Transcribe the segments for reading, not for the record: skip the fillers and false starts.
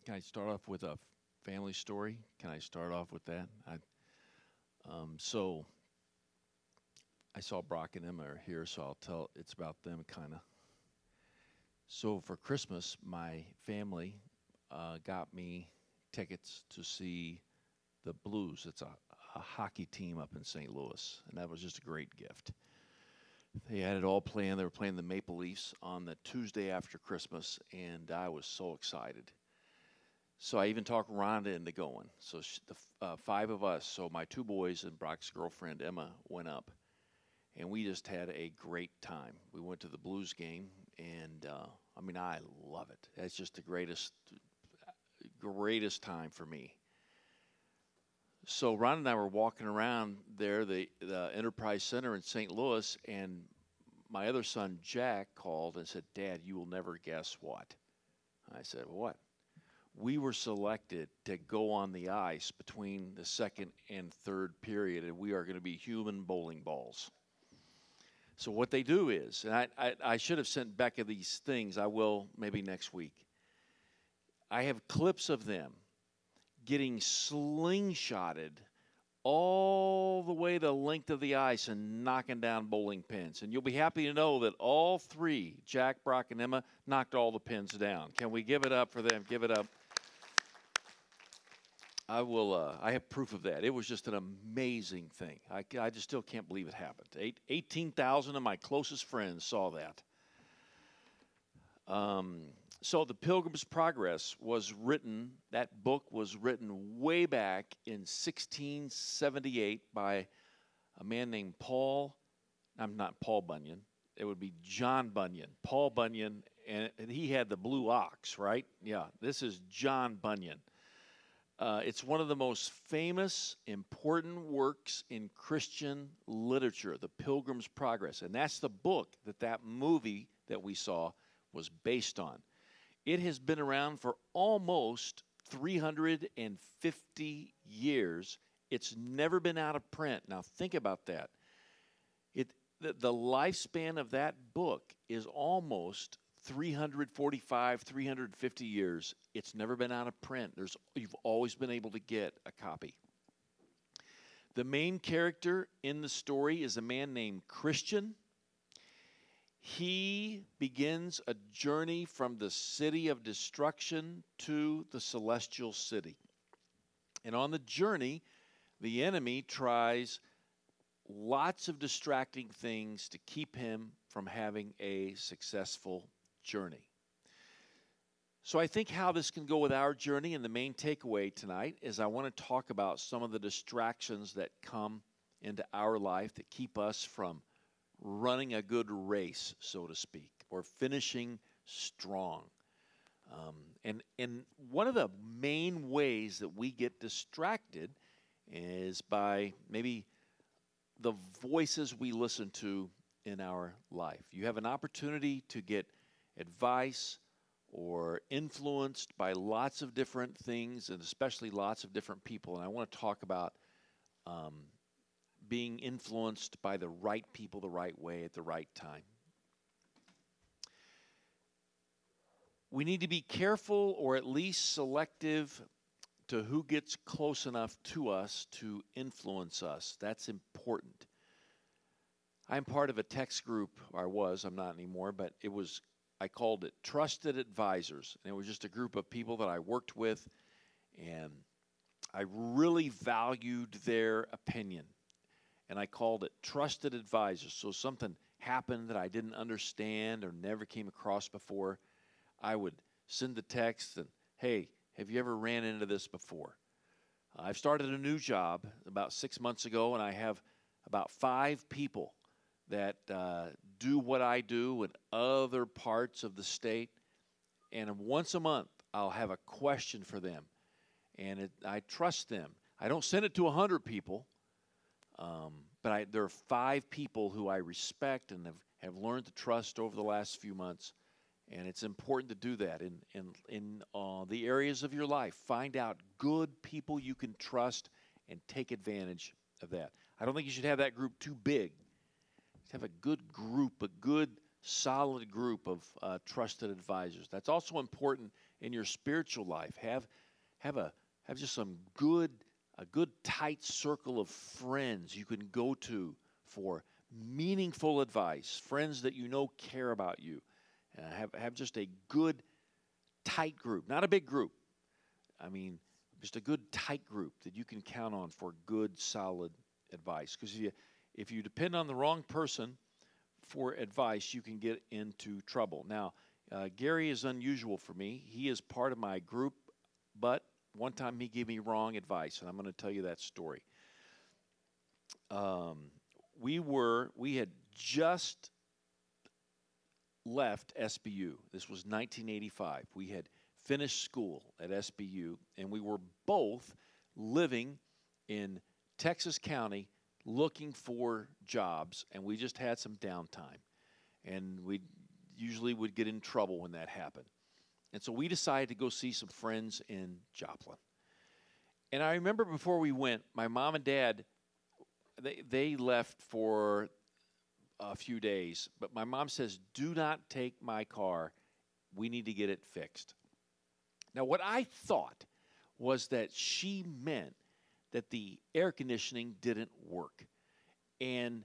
Can I start off with a family story? Can I start off with that? So I saw Brock and Emma are here, so I'll tell it's about them kind of. So for Christmas, my family got me tickets to see the Blues. It's a hockey team up in St. Louis, and that was just a great gift. They had it all planned. They were playing the Maple Leafs on the Tuesday after Christmas, and I was so excited. So I even talked Rhonda into going. So the five of us, so my two boys and Brock's girlfriend Emma went up, and we just had a great time. We went to the Blues game, and I love it. It's just the greatest time for me. So Ron and I were walking around there, the Enterprise Center in St. Louis, and my other son Jack called and said, "Dad, you will never guess what." I said, "What?" We were selected to go on the ice between the second and third period, and we are going to be human bowling balls. So what they do is, and I should have sent Becca these things. I will maybe next week. I have clips of them getting slingshotted all the way the length of the ice and knocking down bowling pins. And you'll be happy to know that all three, Jack, Brock, and Emma, knocked all the pins down. Can we give it up for them? Give it up. I have proof of that. It was just an amazing thing. I just still can't believe it happened. 18,000 of my closest friends saw that. So the Pilgrim's Progress was written, that book was written way back in 1678 by a man named I'm not Paul Bunyan, it would be John Bunyan. Paul Bunyan, and he had the blue ox, right? Yeah, this is John Bunyan. It's one of the most famous, important works in Christian literature, The Pilgrim's Progress. And that's the book that movie that we saw was based on. It has been around for almost 350 years. It's never been out of print. Now think about that. The lifespan of that book is almost 345, 350 years. It's never been out of print. You've always been able to get a copy. The main character in the story is a man named Christian. He begins a journey from the city of destruction to the celestial city. And on the journey, the enemy tries lots of distracting things to keep him from having a successful journey. So I think how this can go with our journey, and the main takeaway tonight is I want to talk about some of the distractions that come into our life that keep us from running a good race, so to speak, or finishing strong. And one of the main ways that we get distracted is by maybe the voices we listen to in our life. You have an opportunity to get advice or influenced by lots of different things, and especially lots of different people. And I want to talk about being influenced by the right people the right way at the right time. We need to be careful, or at least selective, to who gets close enough to us to influence us. That's important. I'm part of a text group, or I was, I'm not anymore, but I called it Trusted Advisors. And it was just a group of people that I worked with, and I really valued their opinion. And I called it Trusted Advisors. So something happened that I didn't understand or never came across before, I would send the text and, "Hey, have you ever ran into this before?" I've started a new job about 6 months ago, and I have about 5 people that do what I do in other parts of the state. And once a month, I'll have a question for them. And I trust them. I don't send it to 100 people. But there are 5 people who I respect and have learned to trust over the last few months. And it's important to do that in the areas of your life. Find out good people you can trust and take advantage of that. I don't think you should have that group too big. Have a good group, a good solid group of trusted advisors. That's also important in your spiritual life. Have just a good have tight circle of friends you can go to for meaningful advice, friends that you know care about you. Have just a good tight group, not a big group. I mean, just a good tight group that you can count on for good, solid advice. Because if you depend on the wrong person for advice, you can get into trouble. Now, Gary is unusual for me. He is part of my group, but one time he gave me wrong advice, and I'm going to tell you that story. We had just left SBU. This was 1985. We had finished school at SBU, and we were both living in Texas County looking for jobs, and we just had some downtime. And we usually would get in trouble when that happened. And so we decided to go see some friends in Joplin. And I remember before we went, my mom and dad, they left for a few days. But my mom says, do not take my car. We need to get it fixed. Now, what I thought was that she meant that the air conditioning didn't work. And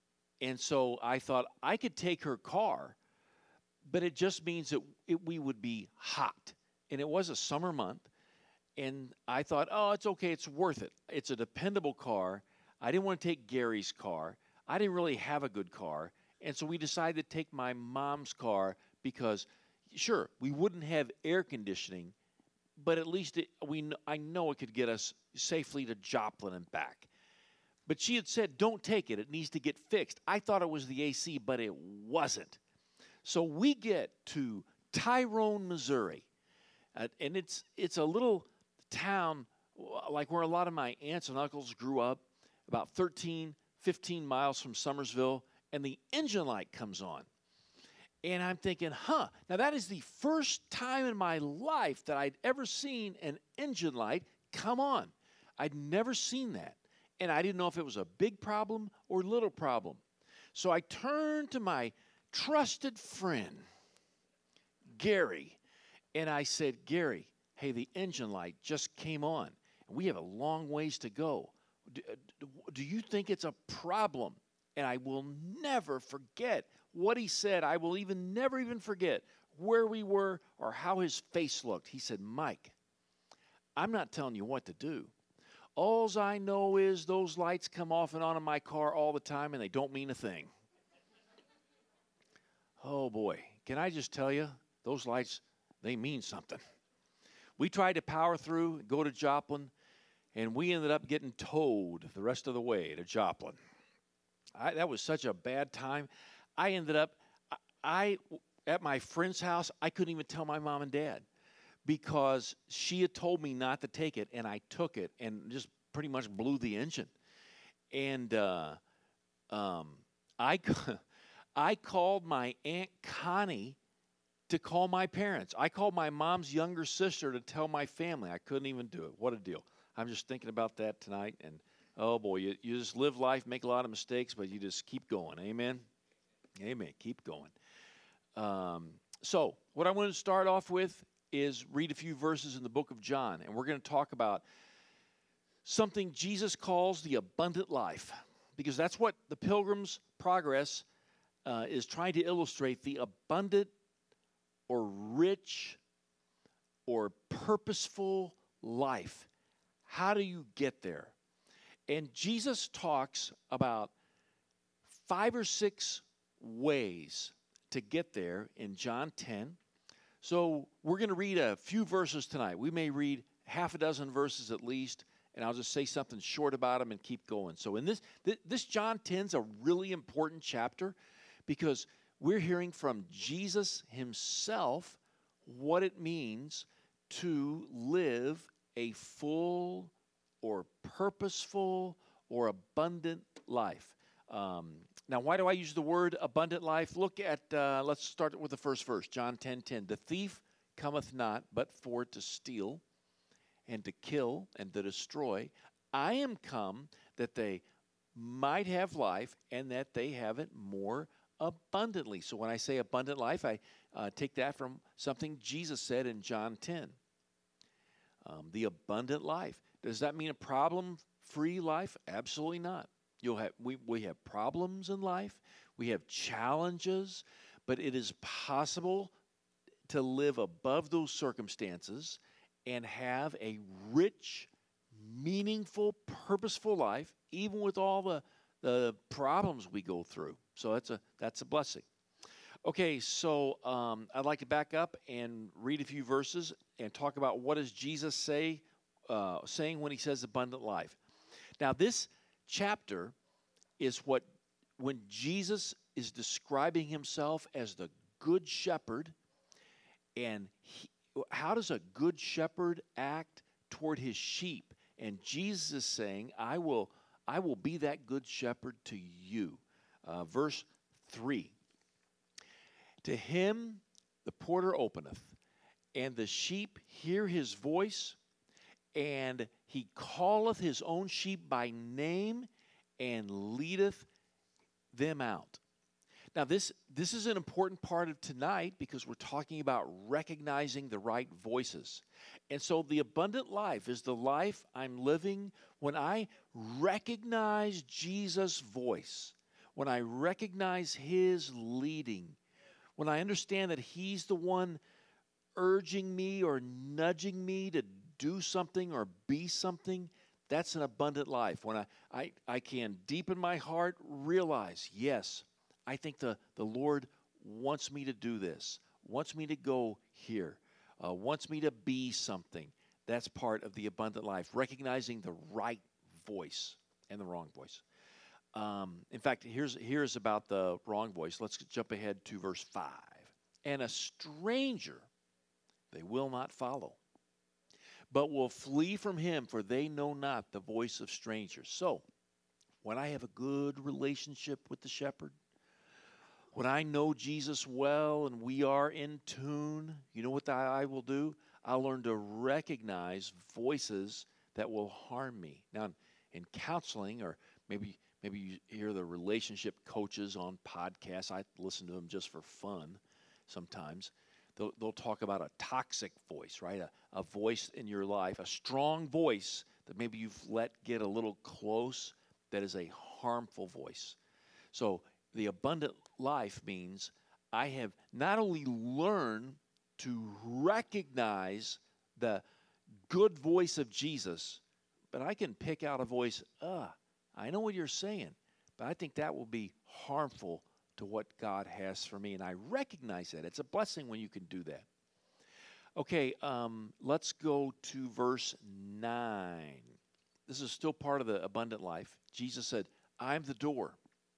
so I thought I could take her car, but it just means that we would be hot. And it was a summer month. And I thought, oh, it's okay. It's worth it. It's a dependable car. I didn't want to take Gary's car. I didn't really have a good car. And so we decided to take my mom's car because, sure, we wouldn't have air conditioning, but at least I know it could get us safely to Joplin and back. But she had said, don't take it. It needs to get fixed. I thought it was the AC, but it wasn't. So we get to Tyrone, Missouri, and it's a little town like where a lot of my aunts and uncles grew up, about 13, 15 miles from Summersville, and the engine light comes on. And I'm thinking, now that is the first time in my life that I'd ever seen an engine light come on. I'd never seen that. And I didn't know if it was a big problem or little problem. So I turned to my trusted friend, Gary, and I said, Gary, hey, the engine light just came on. We have a long ways to go. Do you think it's a problem? And I will never forget what he said. I will never forget where we were or how his face looked. He said, Mike, I'm not telling you what to do. All I know is those lights come off and on in my car all the time, and they don't mean a thing. Oh, boy. Can I just tell you, those lights, they mean something. We tried to power through, go to Joplin, and we ended up getting towed the rest of the way to Joplin. That was such a bad time. I ended up, at my friend's house, I couldn't even tell my mom and dad because she had told me not to take it, and I took it and just pretty much blew the engine. And I called my Aunt Connie to call my parents. I called my mom's younger sister to tell my family. I couldn't even do it. What a deal. I'm just thinking about that tonight, and oh, boy, you just live life, make a lot of mistakes, but you just keep going. Amen? Amen. Keep going. So what I want to start off with is read a few verses in the book of John, and we're going to talk about something Jesus calls the abundant life, because that's what the Pilgrim's Progress is trying to illustrate, the abundant or rich or purposeful life. How do you get there? And Jesus talks about 5 or 6 ways to get there in John 10. So we're going to read a few verses tonight. We may read half a dozen verses at least, and I'll just say something short about them and keep going. So in this John 10 is a really important chapter because we're hearing from Jesus himself what it means to live a full or purposeful or abundant life. Now, why do I use the word abundant life? Look at, let's start with the first verse, John 10:10. The thief cometh not, but for to steal and to kill and to destroy. I am come that they might have life and that they have it more abundantly. So when I say abundant life, I take that from something Jesus said in John 10. The abundant life. Does that mean a problem-free life? Absolutely not. We have problems in life. We have challenges, but it is possible to live above those circumstances and have a rich, meaningful, purposeful life, even with all the problems we go through. So that's a blessing. Okay, so I'd like to back up and read a few verses and talk about what does Jesus saying when he says abundant life. Now, this chapter is when Jesus is describing himself as the good shepherd, and how does a good shepherd act toward his sheep? And Jesus is saying, I will be that good shepherd to you. Verse 3. To him the porter openeth, and the sheep hear his voice, and he calleth his own sheep by name, and leadeth them out. Now, this is an important part of tonight because we're talking about recognizing the right voices. And so the abundant life is the life I'm living when I recognize Jesus' voice, when I recognize his leading, when I understand that he's the one urging me or nudging me to do something or be something. That's an abundant life. When I can deep in my heart realize, yes, I think the Lord wants me to do this, wants me to go here, wants me to be something. That's part of the abundant life, recognizing the right voice and the wrong voice. In fact, here's about the wrong voice. Let's jump ahead to verse 5. And a stranger they will not follow, but will flee from him, for they know not the voice of strangers. So, when I have a good relationship with the shepherd, when I know Jesus well and we are in tune, you know what I will do? I'll learn to recognize voices that will harm me. Now, in counseling, or maybe you hear the relationship coaches on podcasts. I listen to them just for fun sometimes. They'll talk about a toxic voice, right? A voice in your life, a strong voice that maybe you've let get a little close that is a harmful voice. So the abundant life means I have not only learned to recognize the good voice of Jesus, but I can pick out a voice, I know what you're saying, but I think that will be harmful to what God has for me, and I recognize that. It's a blessing when you can do that. Okay, let's go to verse 9. This is still part of the abundant life. Jesus said, I'm the door.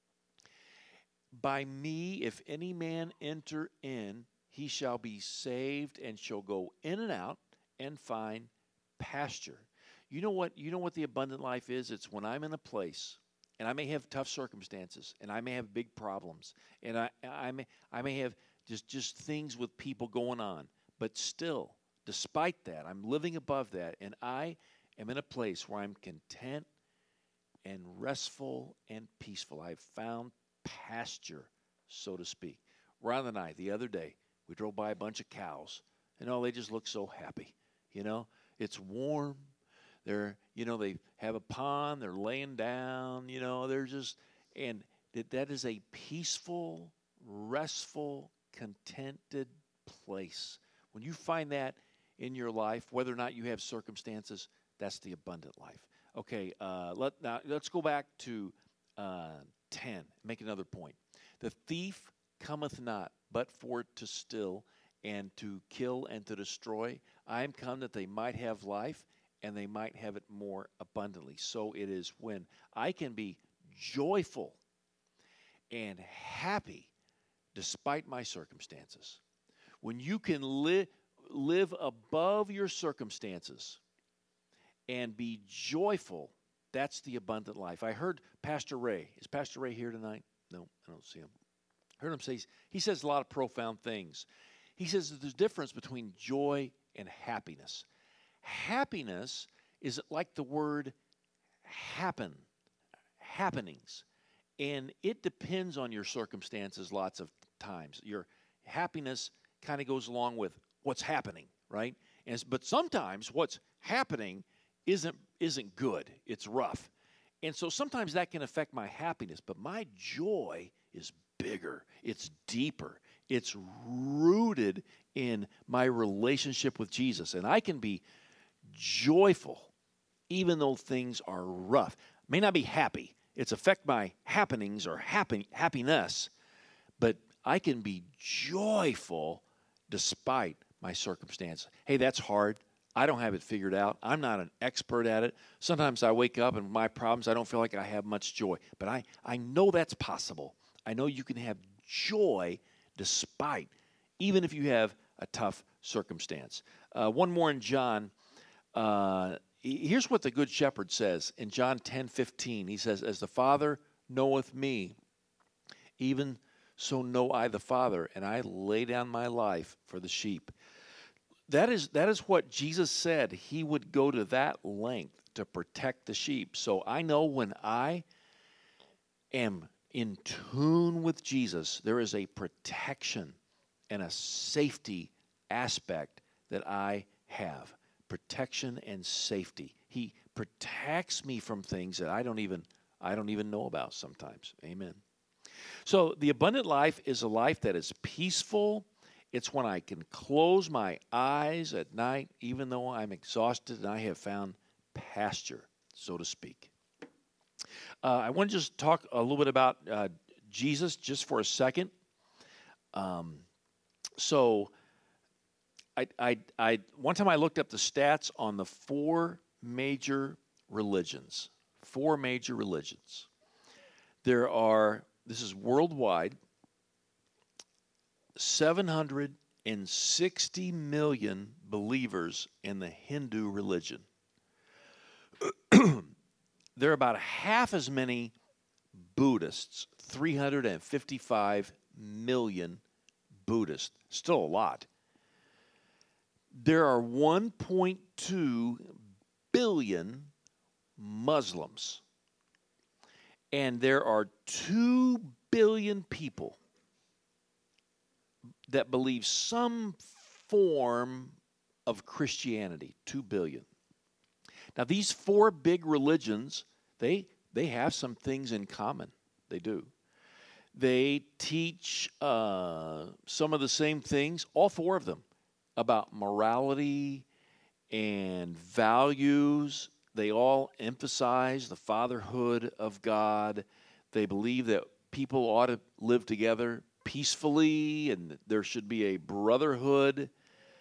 By me, if any man enter in, he shall be saved and shall go in and out and find pasture. You know what the abundant life is? It's when I'm in a place, and I may have tough circumstances, and I may have big problems, and I may have just things with people going on, but still, despite that, I'm living above that, and I am in a place where I'm content and restful and peaceful. I've found pasture, so to speak. Ron and I, the other day, we drove by a bunch of cows, and they just look so happy. It's warm. They have a pond. They're laying down. They're just, and that is a peaceful, restful, contented place. When you find that in your life, whether or not you have circumstances, that's the abundant life. Okay, let's go back to 10. Make another point. The thief cometh not, but for to steal and to kill and to destroy. I am come that they might have life, and they might have it more abundantly. So it is when I can be joyful and happy despite my circumstances. When you can live above your circumstances and be joyful, that's the abundant life. I heard Pastor Ray. Is Pastor Ray here tonight? No, I don't see him. I heard him say, he says a lot of profound things. He says that there's a difference between joy and happiness. Happiness is like the word happenings. And it depends on your circumstances lots of times. Your happiness kind of goes along with what's happening, right? But sometimes what's happening isn't good. It's rough. And so sometimes that can affect my happiness, but my joy is bigger. It's deeper. It's rooted in my relationship with Jesus. And I can be joyful even though things are rough. May not be happy. It's affect my happenings or happiness, but I can be joyful despite my circumstance. Hey, that's hard. I don't have it figured out. I'm not an expert at it. Sometimes I wake up and my problems, I don't feel like I have much joy. But I know that's possible. I know you can have joy despite, even if you have a tough circumstance. One more in John. Here's what the Good Shepherd says in John 10:15. He says, "As the Father knoweth me, even so know I the Father, and I lay down my life for the sheep." That is what Jesus said. He would go to that length to protect the sheep. So I know when I am in tune with Jesus, there is a protection and a safety aspect that I have. Protection and safety. He protects me from things that I don't even know about sometimes. Amen. So the abundant life is a life that is peaceful. It's when I can close my eyes at night, even though I'm exhausted and I have found pasture, so to speak. I want to just talk a little bit about Jesus just for a second. So one time I looked up the stats on the four major religions. Four major religions. There are, this is worldwide, 760 million believers in the Hindu religion. There are about half as many Buddhists, 355 million Buddhists. Still a lot. There are 1.2 billion Muslims. And there are 2 billion people that believe some form of Christianity. 2 billion. Now, these four big religions, they have some things in common. They do. They teach some of the same things, all four of them, about morality and values. They all emphasize the fatherhood of God. They believe that people ought to live together peacefully and there should be a brotherhood.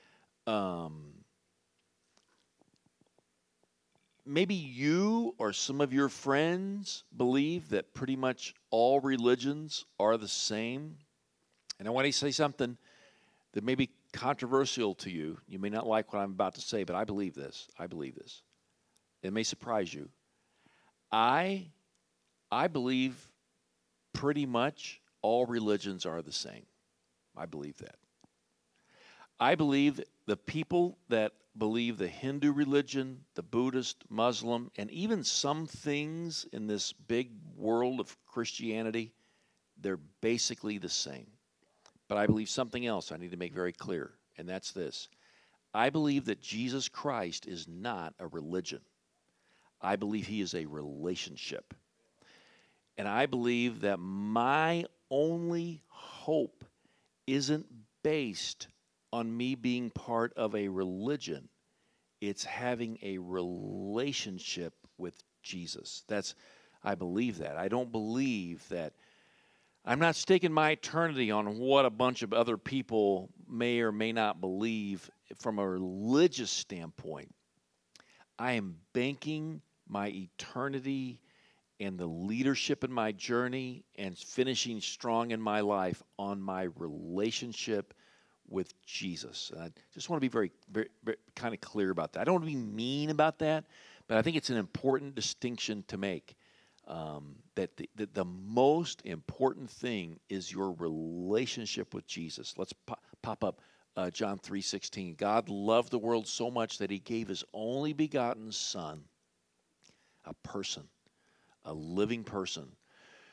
Maybe you or some of your friends believe that pretty much all religions are the same. And I want to say something that may be controversial to you. You may not like what I'm about to say, but I believe this. I believe this. It may surprise you. I believe pretty much all religions are the same. I believe that. I believe the people that believe the Hindu religion, the Buddhist, Muslim, and even some things in this big world of Christianity, they're basically the same. But I believe something else I need to make very clear, and that's this. I believe that Jesus Christ is not a religion. I believe he is a relationship. And I believe that my only hope isn't based on me being part of a religion. It's having a relationship with Jesus. I believe that. I don't believe that. I'm not staking my eternity on what a bunch of other people may or may not believe from a religious standpoint. I am banking my eternity and the leadership in my journey and finishing strong in my life on my relationship with Jesus. And I just want to be very, very, very kind of clear about that. I don't want to be mean about that, but I think it's an important distinction to make. That the most important thing is your relationship with Jesus. Let's pop up John 3:16. God loved the world so much that he gave his only begotten Son, a person, a living person,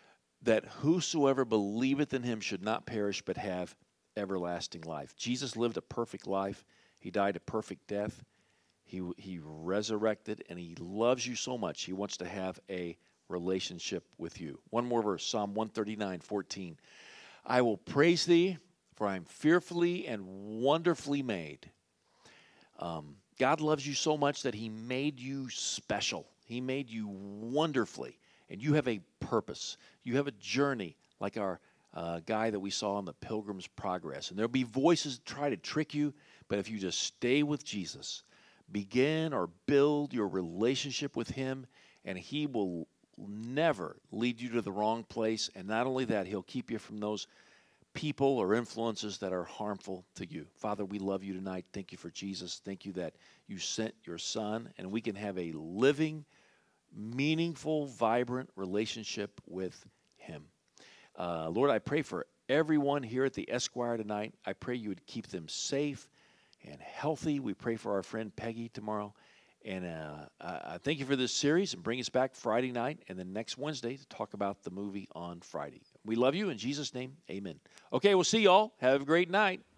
that whosoever believeth in him should not perish but have everlasting life. Jesus lived a perfect life. He died a perfect death. He resurrected, and he loves you so much. He wants to have a relationship with you. One more verse, Psalm 139:14. I will praise thee, for I am fearfully and wonderfully made. God loves you so much that he made you special. He made you wonderfully, and you have a purpose. You have a journey, like our guy that we saw in the Pilgrim's Progress. And there'll be voices that try to trick you, but if you just stay with Jesus, begin or build your relationship with him, and he will never lead you to the wrong place. And not only that, he'll keep you from those people or influences that are harmful to you. Father, we love you tonight. Thank you for Jesus. Thank you that you sent your son, and we can have a living, meaningful, vibrant relationship with him. Lord, I pray for everyone here at the Esquire tonight. I pray you would keep them safe and healthy. We pray for our friend Peggy tomorrow. And I thank you for this series, and bring us back Friday night and then next Wednesday to talk about the movie on Friday. We love you. In Jesus' name, amen. Okay, we'll see y'all. Have a great night.